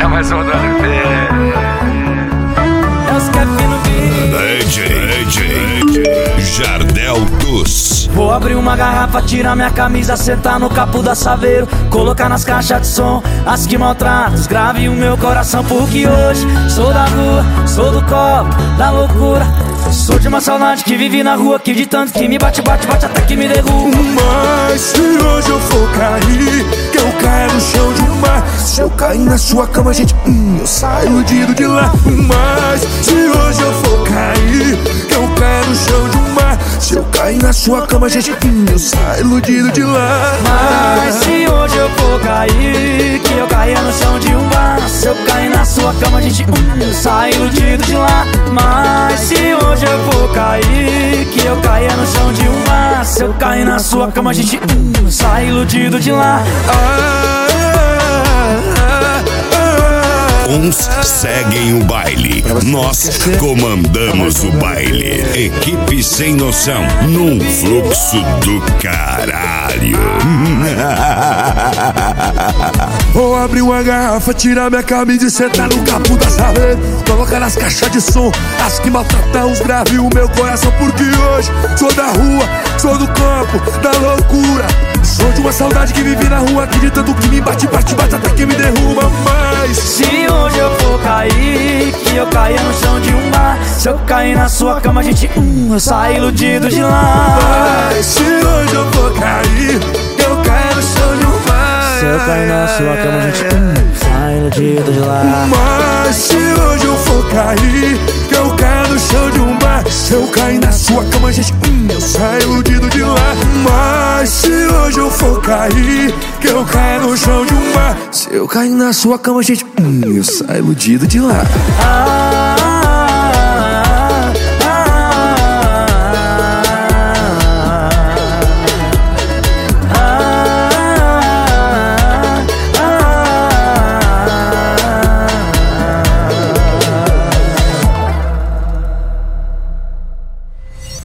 É mais uma do LP. É os Kevin no beat. DJ Jardel Dos. Vou abrir uma garrafa, tirar minha camisa, sentar no capô da Saveiro, colocar nas caixas de som as que maltratam, grave o meu coração, porque hoje sou da rua, sou do copo, da loucura. Sou de uma saudade que vive na rua, que de tanto que me bate, bate, bate até que me derruba. Mas se hoje eu for cair, que eu caia no chão de um mar. Se eu cair na sua cama, gente, eu saio iludido de lá. Mas se hoje eu for cair, que eu caia no chão de um mar. Se eu cair na sua cama, gente, eu saio iludido de lá. Mas se hoje eu for cair, que eu caia no chão de um bar. Se eu cair na sua cama, gente, eu saio iludido de lá. Mas se hoje eu for cair, que eu caia no chão de um bar. Se eu cair na sua cama, gente, eu saio iludido de lá. Uns seguem o baile, nós comandamos o baile. Equipe sem noção, num fluxo do caralho. Vou abrir uma garrafa, tirar minha camisa e sentar no capô da Saveiro, colocar nas caixas de som as que maltratam os graves o meu coração, porque hoje sou da rua, sou do campo, da loucura. Sou de uma saudade que vive na rua, que de tanto que me bate, bate, bate até que me derruba. Mas se hoje eu for cair, que eu caia no chão de um bar. Se eu cair na sua cama, gente, eu saio iludido de lá. Mas se hoje eu for cair, que eu caia no chão de um bar. Se eu cair na sua cama, gente, saio iludido de lá. Mas se hoje eu for cair, que eu caia no chão de um bar. Se eu cair na sua cama, gente, eu saio iludido de lá. Mas se hoje eu for cair, que eu caia no chão de um bar. Se eu cair na sua cama, gente, eu saio iludido de lá.